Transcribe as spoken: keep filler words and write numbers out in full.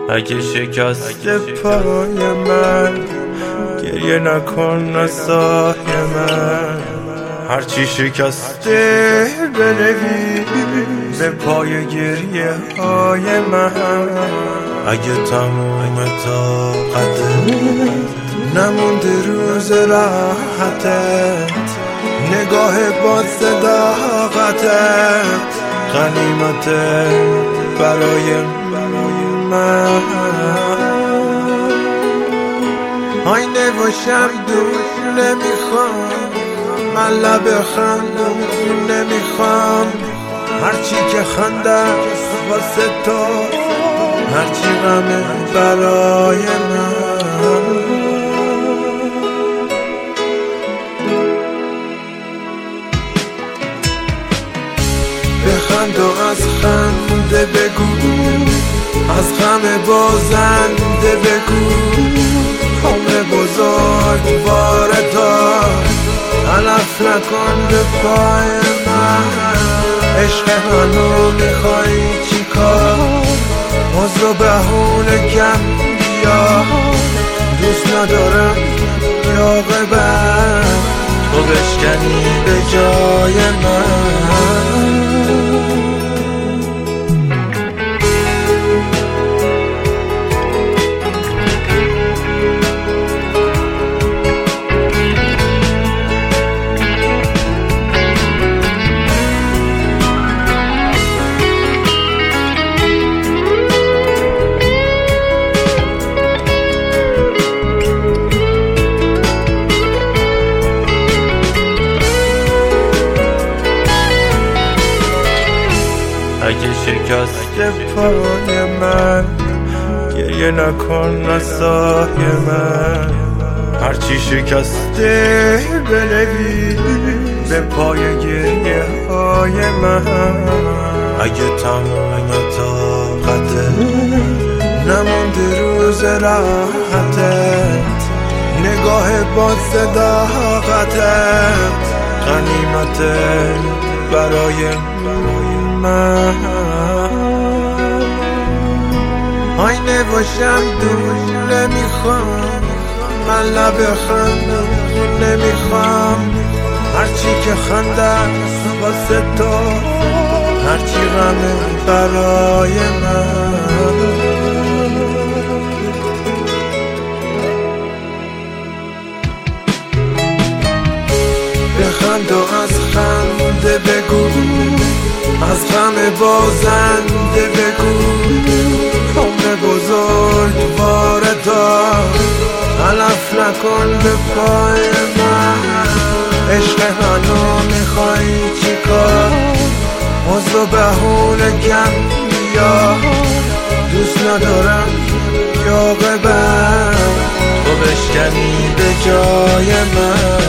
اگه شکست پای من گریه نکن نسای من، هرچی شکسته بنویس پای گریه های من. اگه تموم طاقتت نمونده روز راحتت، نگاه با صداقتت غنیمته برای من. آینه و شمدون نمیخوام، من لب خندون نمیخوام، هرچی که خنده واسه تو، هرچی غمه برای من. بخند و از خنده بگو، از غم بازنده بگو، عمر بزرگ واردار علف نکن به پای من. عشق منو میخوای چی کار؟ عذر و بهونه کم بیا، دوست ندارم یا غیبت تو بشکنی به جای من. اگه شکست پای من گریه نکن نسای من، هرچی شکسته بنویس به پای گریه های من. اگه تمام طاقتت نمونده روز راحتت، نگاه با صداقتت غنیمته برای من. آینه و شمدون نمیخوام، من لب خندون نمیخوام، هرچی که خنده واسه تو، هرچی غمه برای من. بخند و از خنده بگو، از غم بازنده بگو، عمر بزرگ واردار علف نکن به پای من. عشق منو میخوای چی کار؟ عذر و بهونه کم بیا، دوست ندارم یا غیبت تو بشکنی به جای من.